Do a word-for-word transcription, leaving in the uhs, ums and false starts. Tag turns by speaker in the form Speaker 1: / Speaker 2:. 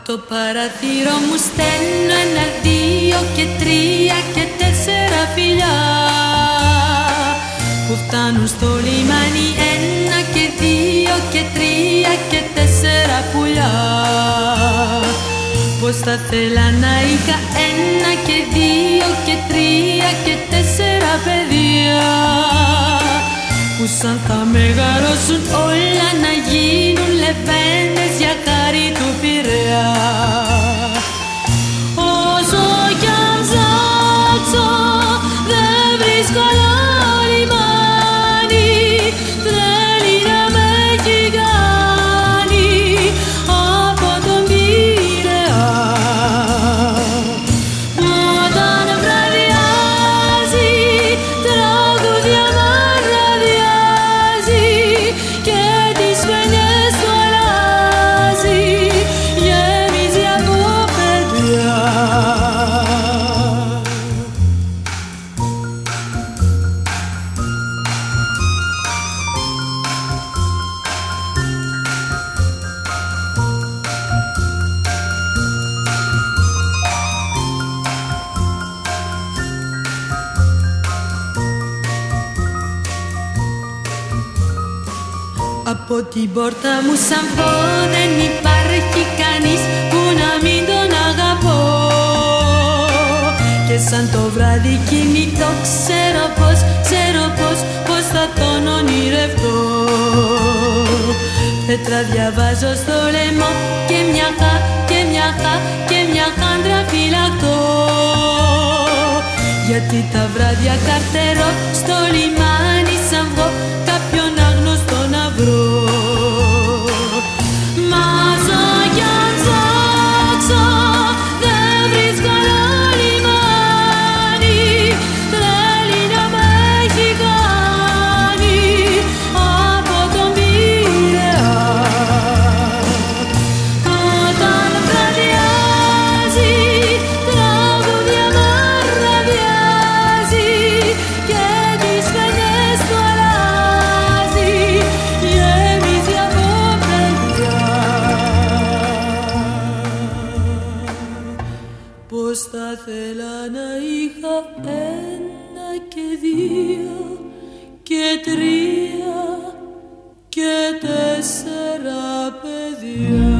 Speaker 1: το παραθύρο μου στέλνω ένα, δύο και τρία και τέσσερα φιλιά που φτάνουν στο λιμάνι. Ένα και δύο και τρία και τέσσερα πουλιά. Πως θα θέλα να είχα ένα και δύο και τρία και τέσσερα παιδιά που σαν θα μεγαλώσουν όλα να γίνουν λεβέντες για χάρη του Πειραιά. Όσο κι αν ψάξω δεν βρίσκω άλλο λιμάνι, θέλει να με έχει κάνει από τον Πειραιά. Όταν βραδιάζει τραγούδια μαραδιάζει και τις φαινιές του αλλάζει, γεμίζει από παιδιά. Από την πόρτα μου σαν πω δεν υπάρχει κανείς που να μην τον αγαπώ. Και σαν το βράδυ κοιμηθώ ξέρω πως, ξέρω πως, πως θα τον ονειρευτώ. Πέτρα διαβάζω στο λαιμό και μια χα, και μια χα, και μια χάντρα φυλακτώ. Γιατί τα βράδια καρτερώ στο λιμάνι σαν βγω κάποιον άγνωστο να βρω. Μα όσο κι αν ψάξω δεν βρίσκω άλλο λιμάνι, θέλει να με έχει κάνει από τον Πειραιά. Όταν βραδιάζει τραγούδια μαραδιάζει και τις φαινιές του αλλάζει, γεμίζει από παιδιά. Πως θα θέλα να είχα ένα και δύο και τρία και τέσσερα παιδιά.